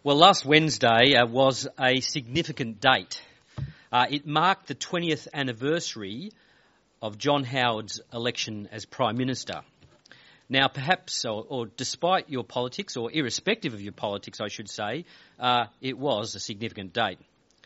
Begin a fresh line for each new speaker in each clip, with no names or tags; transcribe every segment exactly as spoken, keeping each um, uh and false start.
Well, last Wednesday uh, was a significant date. Uh, it marked the twentieth anniversary of John Howard's election as Prime Minister. Now, perhaps, or, or despite your politics, or irrespective of your politics, I should say, uh, it was a significant date.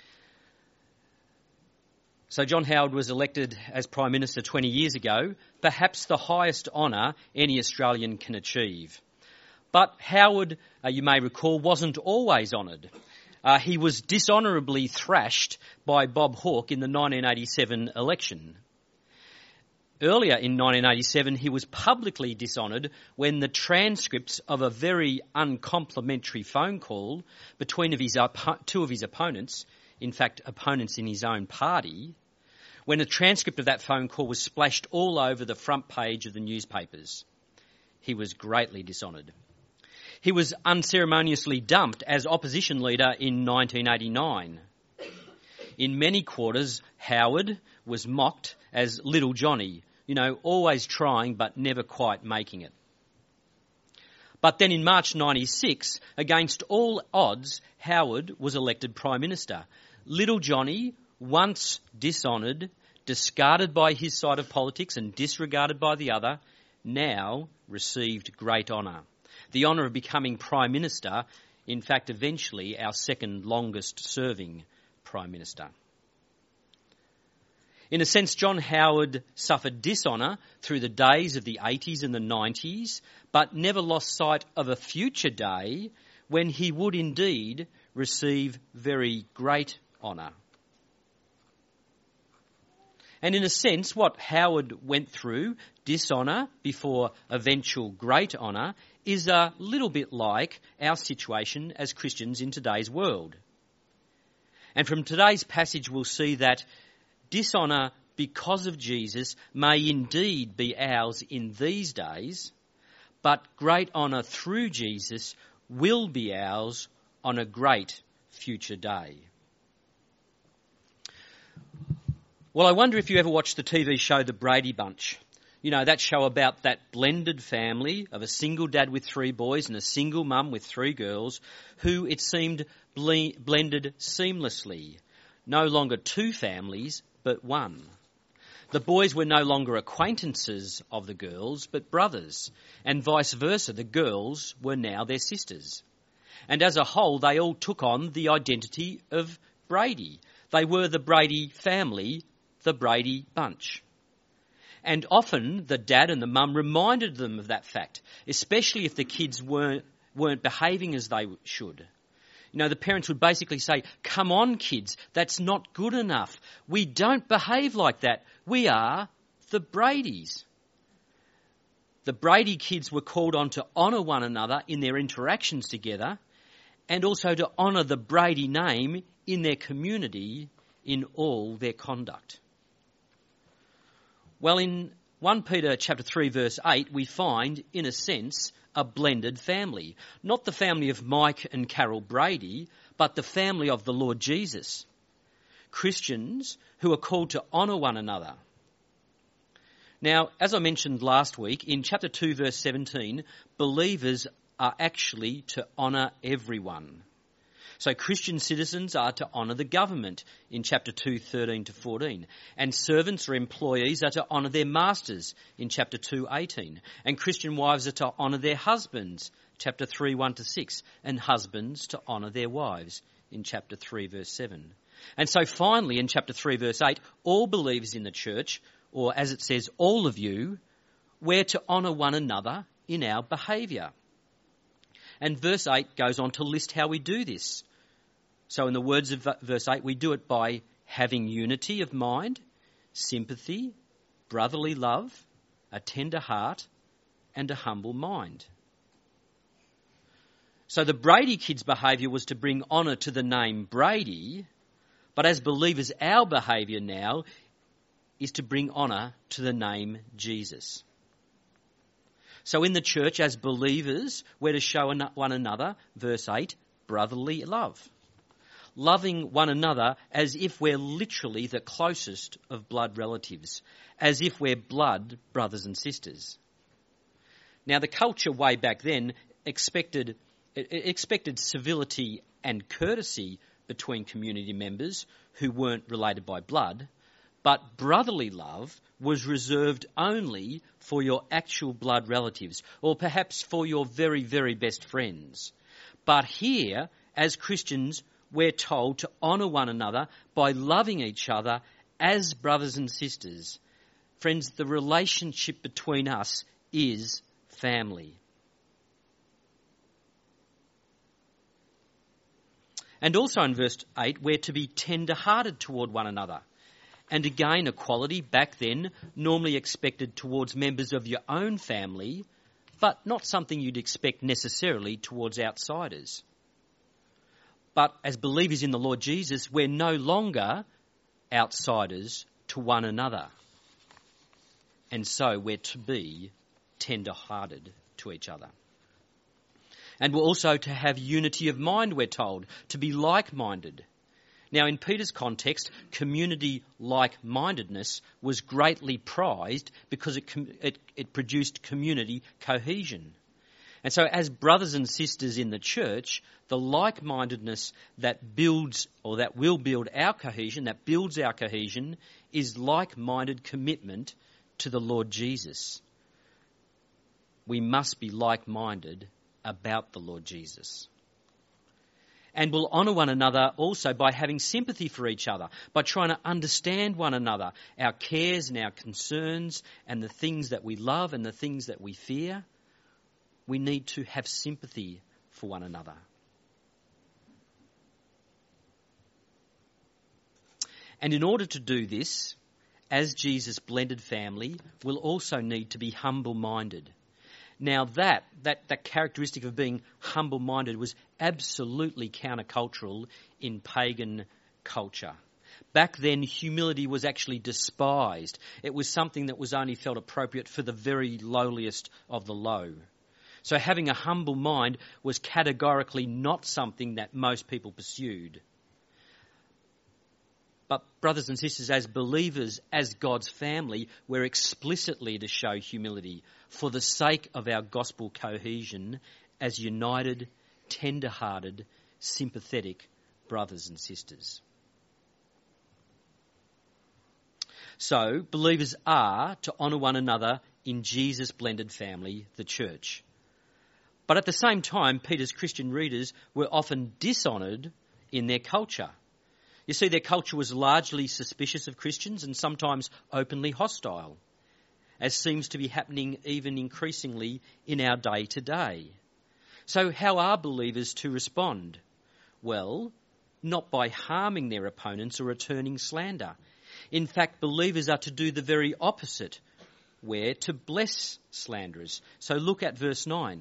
So John Howard was elected as Prime Minister twenty years ago, perhaps the highest honour any Australian can achieve. But Howard, uh, you may recall, wasn't always honoured. Uh, he was dishonourably thrashed by Bob Hawke in the nineteen eighty-seven election. Earlier in nineteen eighty-seven, he was publicly dishonoured when the transcripts of a very uncomplimentary phone call between of his op- two of his opponents, in fact opponents in his own party, when a transcript of that phone call was splashed all over the front page of the newspapers. He was greatly dishonoured. He was unceremoniously dumped as opposition leader in nineteen eighty-nine. In many quarters, Howard was mocked as Little Johnny, you know, always trying but never quite making it. But then in March ninety-six, against all odds, Howard was elected Prime Minister. Little Johnny, once dishonoured, discarded by his side of politics and disregarded by the other, now received great honour. The honour of becoming Prime Minister, in fact, eventually our second longest serving Prime Minister. In a sense, John Howard suffered dishonour through the days of the eighties and the nineties, but never lost sight of a future day when he would indeed receive very great honour. And in a sense, what Howard went through, dishonour before eventual great honour, is a little bit like our situation as Christians in today's world. And from today's passage we'll see that dishonour because of Jesus may indeed be ours in these days, but great honour through Jesus will be ours on a great future day. Well, I wonder if you ever watched the T V show The Brady Bunch. You know, that show about that blended family of a single dad with three boys and a single mum with three girls who, it seemed, ble- blended seamlessly. No longer two families, but one. The boys were no longer acquaintances of the girls, but brothers, and vice versa. The girls were now their sisters. And as a whole, they all took on the identity of Brady. They were the Brady family, the Brady Bunch. And often the dad and the mum reminded them of that fact, especially if the kids weren't, weren't behaving as they should. You know, the parents would basically say, "Come on, kids, that's not good enough. We don't behave like that. We are the Bradys." The Brady kids were called on to honour one another in their interactions together and also to honour the Brady name in their community in all their conduct. Well, in First Peter chapter three, verse eight, we find, in a sense, a blended family. Not the family of Mike and Carol Brady, but the family of the Lord Jesus. Christians who are called to honour one another. Now, as I mentioned last week, in chapter two, verse seventeen, believers are actually to honour everyone. So Christian citizens are to honour the government in chapter two, thirteen to fourteen. And servants or employees are to honour their masters in chapter two, eighteen. And Christian wives are to honour their husbands, chapter three, one to six. And husbands to honour their wives in chapter three, verse seven. And so finally in chapter three, verse eight, all believers in the church, or as it says, all of you, we're to honour one another in our behaviour. And verse eight goes on to list how we do this. So in the words of verse eight, we do it by having unity of mind, sympathy, brotherly love, a tender heart, and a humble mind. So the Brady kids' behaviour was to bring honour to the name Brady, but as believers, our behaviour now is to bring honour to the name Jesus. So in the church, as believers, we're to show one another, verse eight, brotherly love. Loving one another as if we're literally the closest of blood relatives, as if we're blood brothers and sisters. Now, the culture way back then expected expected civility and courtesy between community members who weren't related by blood, but brotherly love was reserved only for your actual blood relatives, or perhaps for your very, very best friends. But here, as Christians, we're told to honour one another by loving each other as brothers and sisters. Friends, the relationship between us is family. And also in verse eight, we're to be tender-hearted toward one another. And again, a quality back then normally expected towards members of your own family, but not something you'd expect necessarily towards outsiders. But as believers in the Lord Jesus, we're no longer outsiders to one another. And so we're to be tender-hearted to each other. And we're also to have unity of mind, we're told, to be like-minded. Now, in Peter's context, community like-mindedness was greatly prized because it, it, it produced community cohesion. And so as brothers and sisters in the church, the like-mindedness that builds or that will build our cohesion, that builds our cohesion, is like-minded commitment to the Lord Jesus. We must be like-minded about the Lord Jesus. And we'll honour one another also by having sympathy for each other, by trying to understand one another, our cares and our concerns and the things that we love and the things that we fear. We need to have sympathy for one another. And in order to do this, as Jesus' blended family, we'll also need to be humble-minded. Now that, that, that characteristic of being humble-minded was absolutely countercultural in pagan culture. Back then, humility was actually despised. It was something that was only felt appropriate for the very lowliest of the low. So having a humble mind was categorically not something that most people pursued. But brothers and sisters, as believers, as God's family, we're explicitly to show humility for the sake of our gospel cohesion as united, tender-hearted, sympathetic brothers and sisters. So, believers are to honour one another in Jesus' blended family, the church. But at the same time, Peter's Christian readers were often dishonoured in their culture. You see, their culture was largely suspicious of Christians and sometimes openly hostile, as seems to be happening even increasingly in our day today. So how are believers to respond? Well, not by harming their opponents or returning slander. In fact, believers are to do the very opposite, where to bless slanderers. So look at verse nine.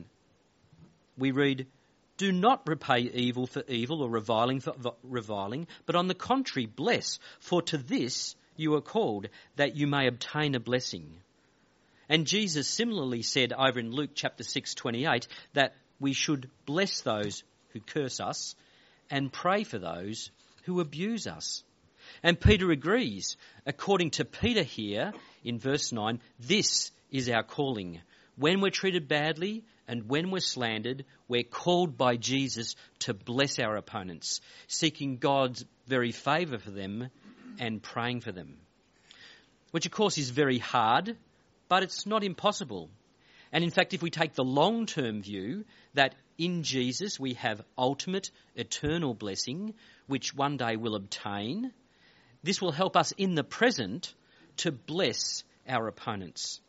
We read, "Do not repay evil for evil or reviling for reviling, but on the contrary bless, for to this you are called, that you may obtain a blessing." And Jesus similarly said over in Luke chapter six twenty-eight that we should bless those who curse us and pray for those who abuse us. And Peter agrees. According to Peter here in verse nine, this is our calling. When we're treated badly and when we're slandered, we're called by Jesus to bless our opponents, seeking God's very favour for them and praying for them. Which of course is very hard, but it's not impossible. And in fact, if we take the long-term view that in Jesus we have ultimate eternal blessing, which one day we'll obtain, this will help us in the present to bless our opponents.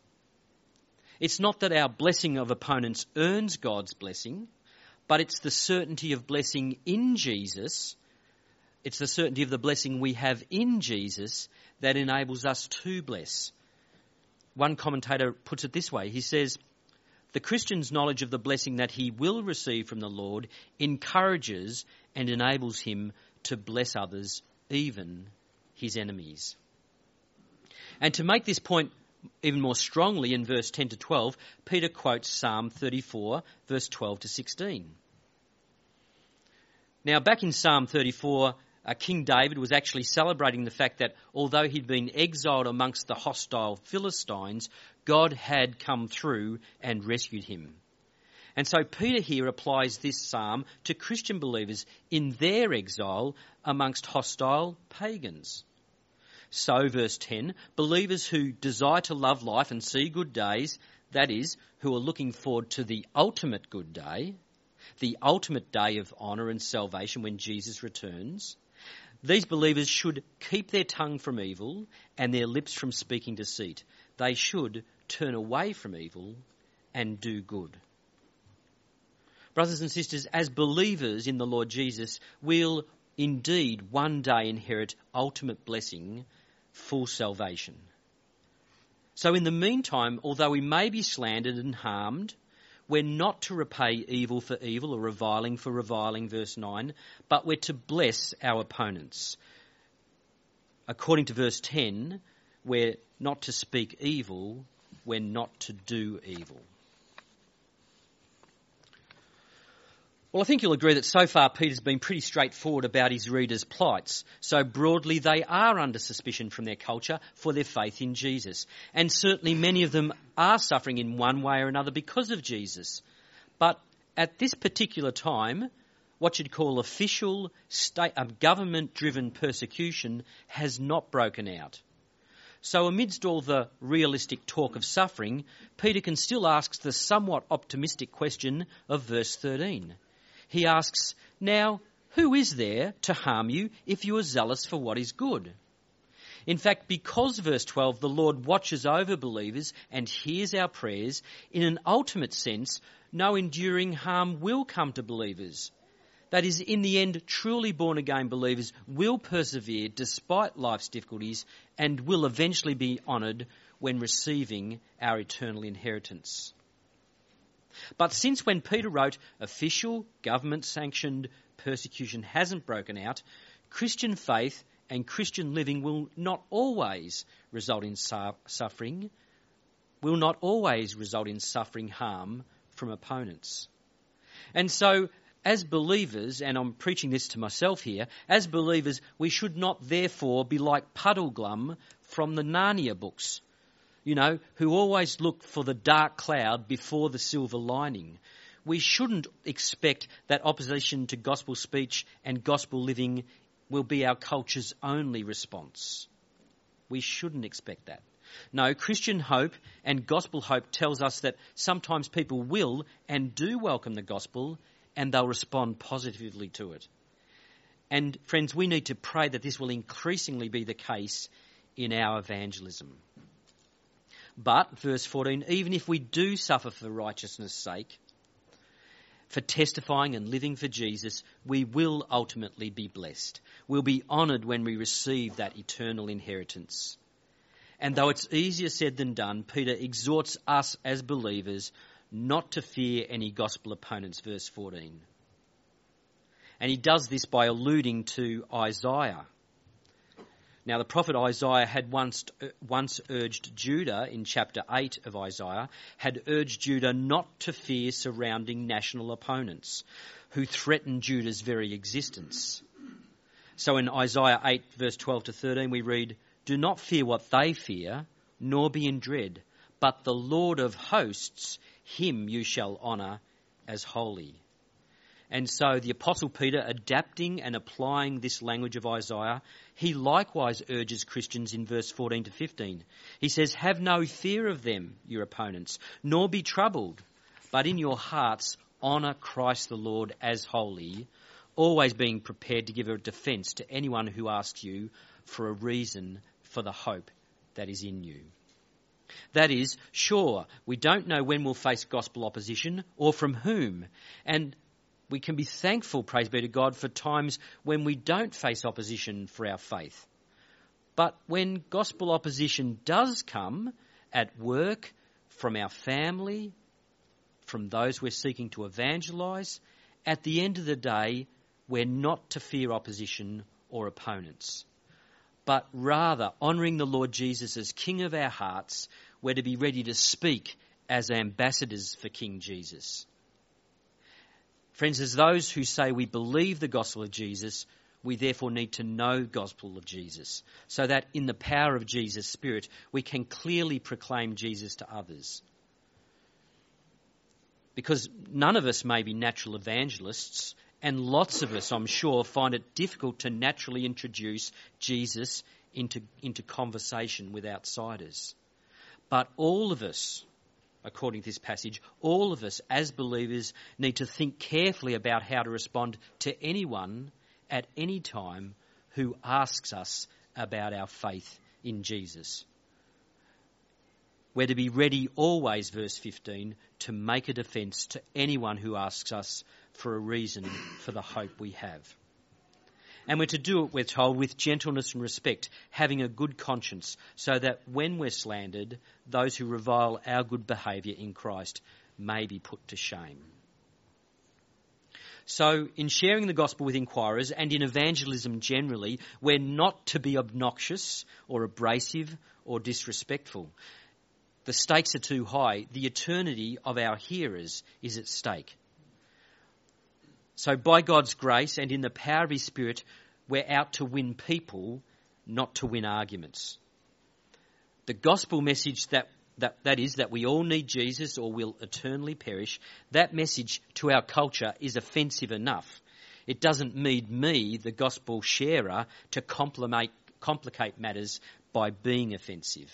It's not that our blessing of opponents earns God's blessing, but it's the certainty of blessing in Jesus. It's the certainty of the blessing we have in Jesus that enables us to bless. One commentator puts it this way. He says, "The Christian's knowledge of the blessing that he will receive from the Lord encourages and enables him to bless others, even his enemies." And to make this point even more strongly, in verse ten to twelve, Peter quotes Psalm thirty-four, verse twelve to sixteen. Now, back in Psalm thirty-four, uh, King David was actually celebrating the fact that although he'd been exiled amongst the hostile Philistines, God had come through and rescued him. And so Peter here applies this psalm to Christian believers in their exile amongst hostile pagans. So, verse ten, believers who desire to love life and see good days, that is, who are looking forward to the ultimate good day, the ultimate day of honour and salvation when Jesus returns, these believers should keep their tongue from evil and their lips from speaking deceit. They should turn away from evil and do good. Brothers and sisters, as believers in the Lord Jesus, we'll indeed one day inherit ultimate blessing, full salvation. So in the meantime, although we may be slandered and harmed, we're not to repay evil for evil or reviling for reviling, verse nine, but we're to bless our opponents. According to verse ten, we're not to speak evil, we're not to do evil. Well, I think you'll agree that so far Peter's been pretty straightforward about his readers' plights. So broadly, they are under suspicion from their culture for their faith in Jesus. And certainly many of them are suffering in one way or another because of Jesus. But at this particular time, what you'd call official state, uh, government-driven persecution has not broken out. So amidst all the realistic talk of suffering, Peter can still ask the somewhat optimistic question of verse thirteen. He asks, now, who is there to harm you if you are zealous for what is good? In fact, because, verse twelve, the Lord watches over believers and hears our prayers, in an ultimate sense, no enduring harm will come to believers. That is, in the end, truly born-again believers will persevere despite life's difficulties and will eventually be honoured when receiving our eternal inheritance. But since when Peter wrote, official, government-sanctioned persecution hasn't broken out, Christian faith and Christian living will not always result in su- suffering, will not always result in suffering harm from opponents. And so, as believers, and I'm preaching this to myself here, as believers, we should not therefore be like Puddleglum from the Narnia books, you know, who always look for the dark cloud before the silver lining. We shouldn't expect that opposition to gospel speech and gospel living will be our culture's only response. We shouldn't expect that. No, Christian hope and gospel hope tells us that sometimes people will and do welcome the gospel and they'll respond positively to it. And friends, we need to pray that this will increasingly be the case in our evangelism. But, verse fourteen, even if we do suffer for righteousness' sake, for testifying and living for Jesus, we will ultimately be blessed. We'll be honoured when we receive that eternal inheritance. And though it's easier said than done, Peter exhorts us as believers not to fear any gospel opponents, verse fourteen. And he does this by alluding to Isaiah. Now, the prophet Isaiah had once once urged Judah, in chapter eight of Isaiah, had urged Judah not to fear surrounding national opponents who threaten Judah's very existence. So in Isaiah eight, verse twelve to thirteen, we read, do not fear what they fear, nor be in dread, but the Lord of hosts, him you shall honour as holy. And so the Apostle Peter, adapting and applying this language of Isaiah, he likewise urges Christians in verse fourteen to fifteen. He says, have no fear of them, your opponents, nor be troubled, but in your hearts honour Christ the Lord as holy, always being prepared to give a defence to anyone who asks you for a reason for the hope that is in you. That is, sure, we don't know when we'll face gospel opposition or from whom, and we can be thankful, praise be to God, for times when we don't face opposition for our faith. But when gospel opposition does come at work, from our family, from those we're seeking to evangelise, at the end of the day, we're not to fear opposition or opponents, but rather, honouring the Lord Jesus as King of our hearts, we're to be ready to speak as ambassadors for King Jesus. Friends, as those who say we believe the gospel of Jesus, we therefore need to know the gospel of Jesus, so that in the power of Jesus' Spirit, we can clearly proclaim Jesus to others. because none of us may be natural evangelists, and lots of us, I'm sure, find it difficult to naturally introduce Jesus into, into conversation with outsiders. But all of us, according to this passage, all of us as believers need to think carefully about how to respond to anyone at any time who asks us about our faith in Jesus. We're to be ready always, verse fifteen, to make a defence to anyone who asks us for a reason for the hope we have. And we're to do it, we're told, with gentleness and respect, having a good conscience, so that when we're slandered, those who revile our good behaviour in Christ may be put to shame. So, in sharing the gospel with inquirers and in evangelism generally, we're not to be obnoxious or abrasive or disrespectful. The stakes are too high. The eternity of our hearers is at stake. So by God's grace and in the power of his Spirit, we're out to win people, not to win arguments. The gospel message that, that, that is that we all need Jesus or we'll eternally perish, that message to our culture is offensive enough. It doesn't need me, the gospel sharer, to complicate, complicate matters by being offensive.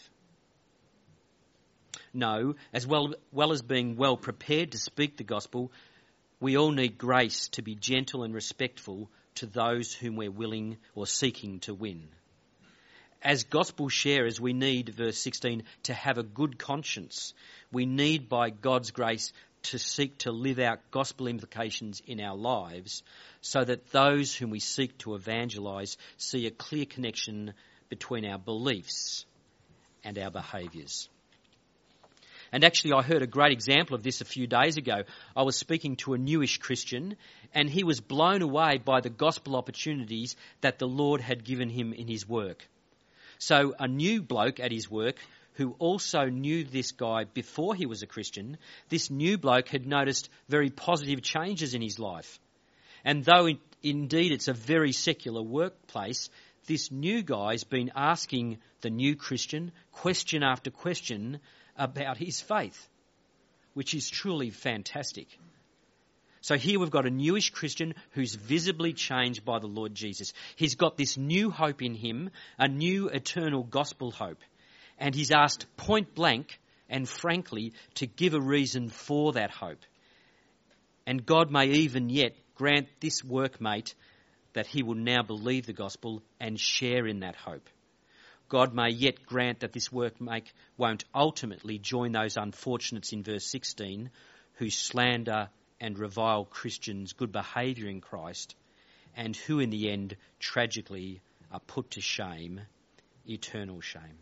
No, as well, well as being well prepared to speak the gospel, we all need grace to be gentle and respectful to those whom we're willing or seeking to win. As gospel sharers, we need, verse sixteen, to have a good conscience. We need, by God's grace, to seek to live out gospel implications in our lives so that those whom we seek to evangelise see a clear connection between our beliefs and our behaviours. And actually, I heard a great example of this a few days ago. I was speaking to a newish Christian, and he was blown away by the gospel opportunities that the Lord had given him in his work. So a new bloke at his work, who also knew this guy before he was a Christian, this new bloke had noticed very positive changes in his life. And though it, indeed it's a very secular workplace, this new guy's been asking the new Christian question after question about his faith, which is truly fantastic. So here we've got a newish Christian who's visibly changed by the Lord Jesus. He's got this new hope in him, a new eternal gospel hope. And he's asked point blank and frankly to give a reason for that hope. And God may even yet grant this workmate that he will now believe the gospel and share in that hope. God may yet grant that this workmate won't ultimately join those unfortunates in verse sixteen who slander and revile Christians' good behaviour in Christ and who in the end tragically are put to shame, eternal shame.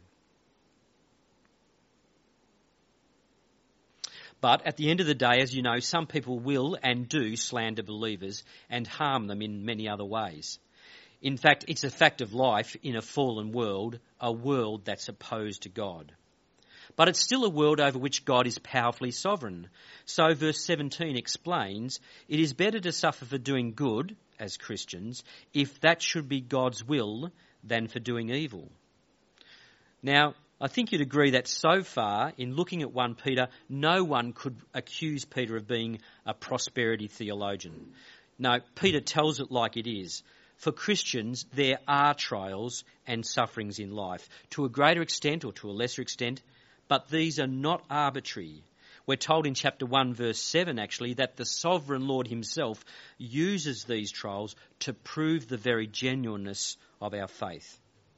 But at the end of the day, as you know, some people will and do slander believers and harm them in many other ways. In fact, it's a fact of life in a fallen world, a world that's opposed to God. But it's still a world over which God is powerfully sovereign. So verse seventeen explains, it is better to suffer for doing good, as Christians, if that should be God's will, than for doing evil. Now, I think you'd agree that so far, in looking at First Peter, no one could accuse Peter of being a prosperity theologian. No, Peter tells it like it is. For Christians, there are trials and sufferings in life, to a greater extent or to a lesser extent, but these are not arbitrary. We're told in chapter one, verse seven, actually, that the sovereign Lord himself uses these trials to prove the very genuineness of our faith.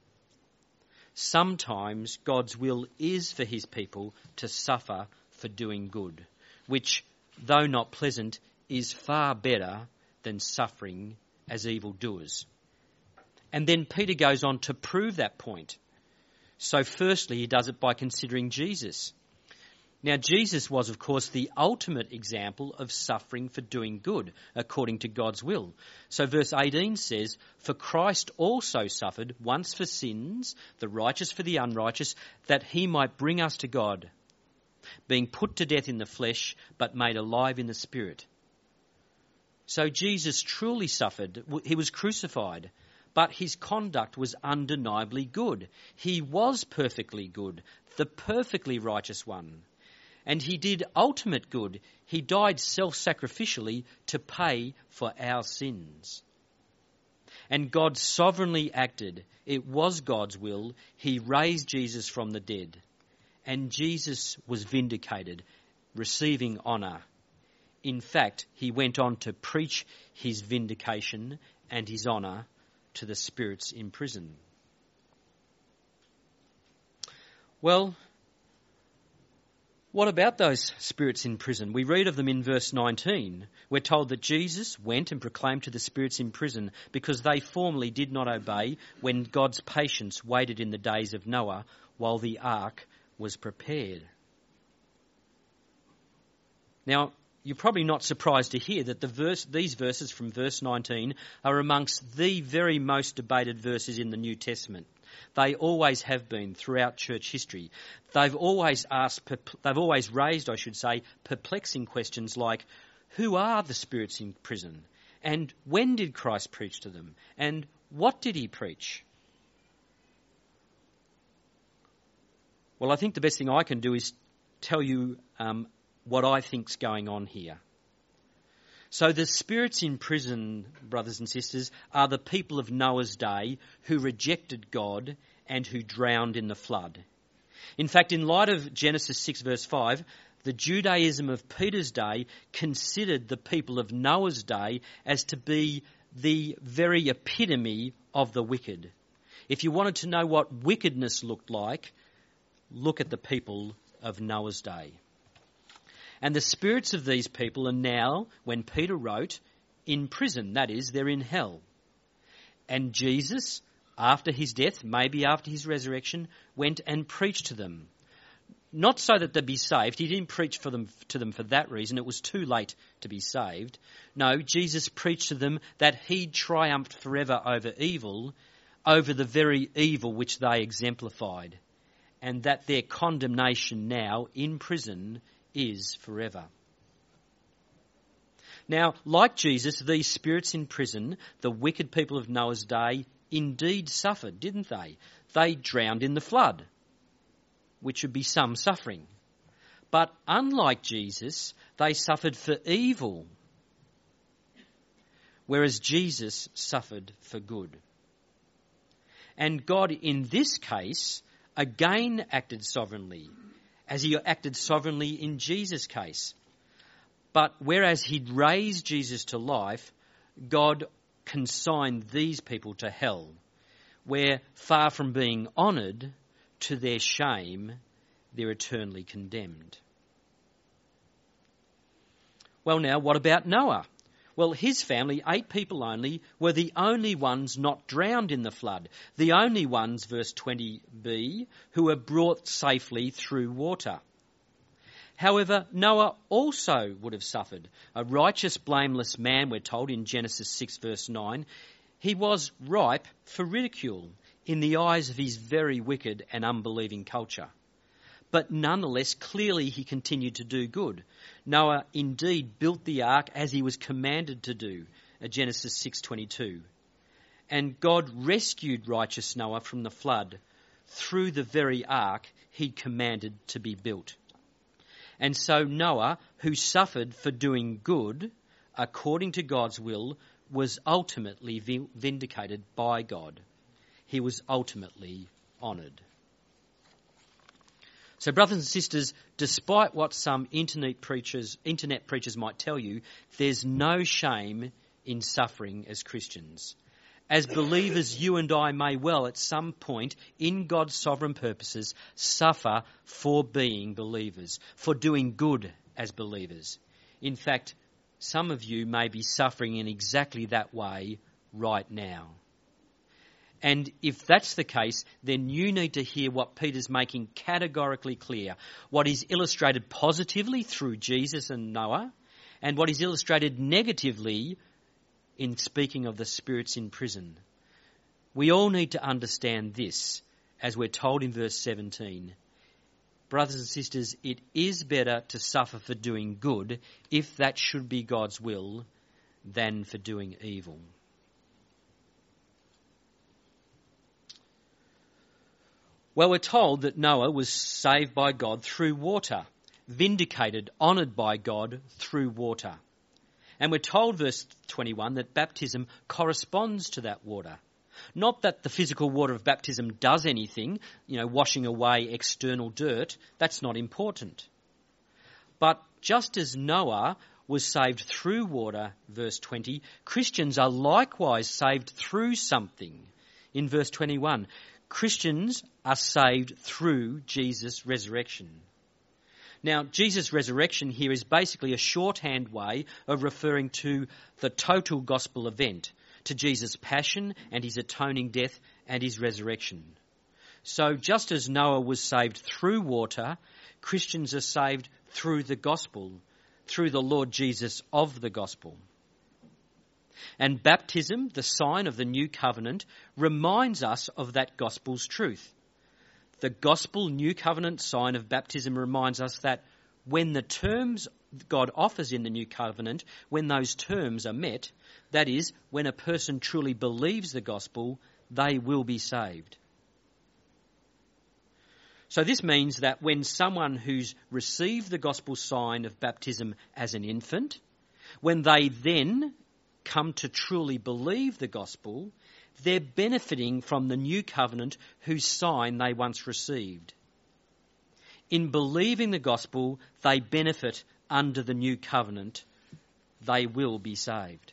Sometimes God's will is for his people to suffer for doing good, which, though not pleasant, is far better than suffering as evildoers. And then Peter goes on to prove that point. So firstly, he does it by considering Jesus. Now, Jesus was, of course, the ultimate example of suffering for doing good, according to God's will. So verse eighteen says, for Christ also suffered once for sins, the righteous for the unrighteous, that he might bring us to God, being put to death in the flesh, but made alive in the spirit. So Jesus truly suffered. He was crucified, but his conduct was undeniably good. He was perfectly good, the perfectly righteous one. And he did ultimate good. He died self-sacrificially to pay for our sins. And God sovereignly acted. It was God's will. He raised Jesus from the dead. And Jesus was vindicated, receiving honour. In fact, he went on to preach his vindication and his honour to the spirits in prison. Well, what about those spirits in prison? We read of them in verse nineteen. We're told that Jesus went and proclaimed to the spirits in prison because they formerly did not obey when God's patience waited in the days of Noah while the ark was prepared. Now, you're probably not surprised to hear that the verse, these verses from verse nineteen are amongst the very most debated verses in the New Testament. They always have been throughout church history. They've always asked, they've always raised, I should say, perplexing questions like, who are the spirits in prison? And when did Christ preach to them? And what did he preach? Well, I think the best thing I can do is tell you um, what I think's going on here. So the spirits in prison, brothers and sisters, are the people of Noah's day who rejected God and who drowned in the flood. In fact, in light of Genesis six verse five, the Judaism of Peter's day considered the people of Noah's day as to be the very epitome of the wicked. If you wanted to know what wickedness looked like, look at the people of Noah's day. And the spirits of these people are now, when Peter wrote, in prison. That is, they're in hell. And Jesus, after his death, maybe after his resurrection, went and preached to them. Not so that they'd be saved. He didn't preach for them, to them for that reason. It was too late to be saved. No, Jesus preached to them that he triumphed forever over evil, over the very evil which they exemplified, and that their condemnation now in prison is forever. Now, like Jesus, these spirits in prison, the wicked people of Noah's day, indeed suffered, didn't they? They drowned in the flood, which would be some suffering. But unlike Jesus, they suffered for evil, whereas Jesus suffered for good. And God, in this case, again acted sovereignly, as he acted sovereignly in Jesus' case. But whereas he'd raised Jesus to life, God consigned these people to hell, where, far from being honoured, to their shame, they're eternally condemned. Well, now, what about Noah? Well, his family, eight people only, were the only ones not drowned in the flood. The only ones, verse twenty b, who were brought safely through water. However, Noah also would have suffered. A righteous, blameless man, we're told in Genesis six verse nine, he was ripe for ridicule in the eyes of his very wicked and unbelieving culture. But nonetheless, clearly he continued to do good. Noah indeed built the ark as he was commanded to do, Genesis six twenty-two. And God rescued righteous Noah from the flood through the very ark he'd commanded to be built. And so Noah, who suffered for doing good, according to God's will, was ultimately vindicated by God. He was ultimately honoured. So, brothers and sisters, despite what some internet preachers, internet preachers might tell you, there's no shame in suffering as Christians. As believers, you and I may well at some point in God's sovereign purposes suffer for being believers, for doing good as believers. In fact, some of you may be suffering in exactly that way right now. And if that's the case, then you need to hear what Peter's making categorically clear. What is illustrated positively through Jesus and Noah, and what is illustrated negatively in speaking of the spirits in prison. We all need to understand this, as we're told in verse seventeen. Brothers and sisters, it is better to suffer for doing good, if that should be God's will, than for doing evil. Well, we're told that Noah was saved by God through water. vindicated, honoured by God through water. And we're told, verse twenty-one, that baptism corresponds to that water. Not that the physical water of baptism does anything, you know, washing away external dirt. That's not important. But just as Noah was saved through water, verse twenty, Christians are likewise saved through something. In verse twenty-one, Christians are saved through Jesus' resurrection. Now, Jesus' resurrection here is basically a shorthand way of referring to the total gospel event, to Jesus' passion and his atoning death and his resurrection. So just as Noah was saved through water, Christians are saved through the gospel, through the Lord Jesus of the gospel. And baptism, the sign of the new covenant, reminds us of that gospel's truth. The gospel new covenant sign of baptism reminds us that when the terms God offers in the new covenant, when those terms are met, that is, when a person truly believes the gospel, they will be saved. So this means that when someone who's received the gospel sign of baptism as an infant, when they then come to truly believe the gospel, they're benefiting from the new covenant whose sign they once received. In believing the gospel, they benefit under the new covenant. They will be saved.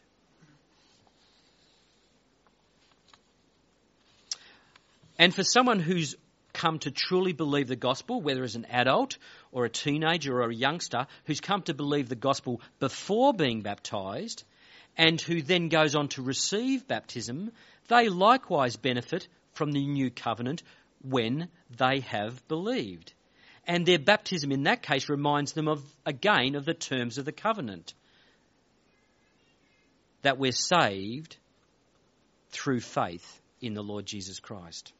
And for someone who's come to truly believe the gospel, whether as an adult or a teenager or a youngster, who's come to believe the gospel before being baptised, and who then goes on to receive baptism, they likewise benefit from the new covenant when they have believed. And their baptism in that case reminds them of, again, of the terms of the covenant. That we're saved through faith in the Lord Jesus Christ.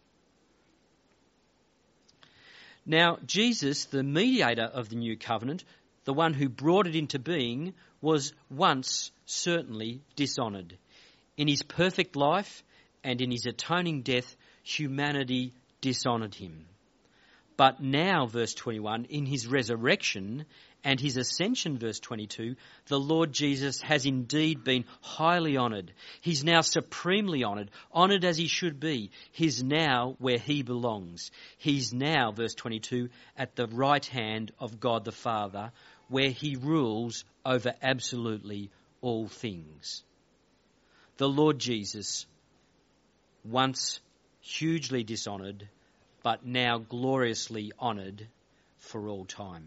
Now, Jesus, the mediator of the new covenant, the one who brought it into being, was once certainly dishonoured. In his perfect life and in his atoning death, humanity dishonoured him. But now, verse twenty-one, in his resurrection and his ascension, verse twenty-two, the Lord Jesus has indeed been highly honoured. He's now supremely honoured, honoured as he should be. He's now where he belongs. He's now, verse twenty-two, at the right hand of God the Father, where he rules over absolutely all things. The Lord Jesus, once hugely dishonoured, but now gloriously honoured for all time.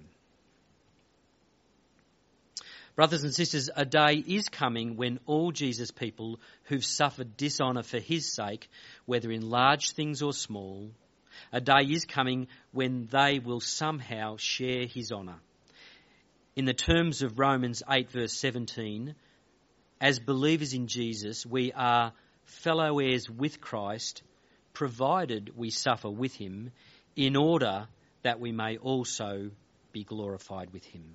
Brothers and sisters, a day is coming when all Jesus' people who've suffered dishonour for his sake, whether in large things or small, a day is coming when they will somehow share his honour. In the terms of Romans eight verse seventeen, as believers in Jesus, we are fellow heirs with Christ, provided we suffer with him, in order that we may also be glorified with him.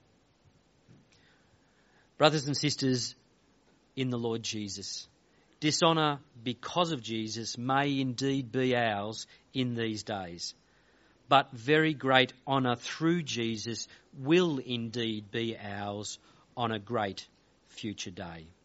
Brothers and sisters in the Lord Jesus, dishonour because of Jesus may indeed be ours in these days, but very great honour through Jesus will indeed be ours on a great future day.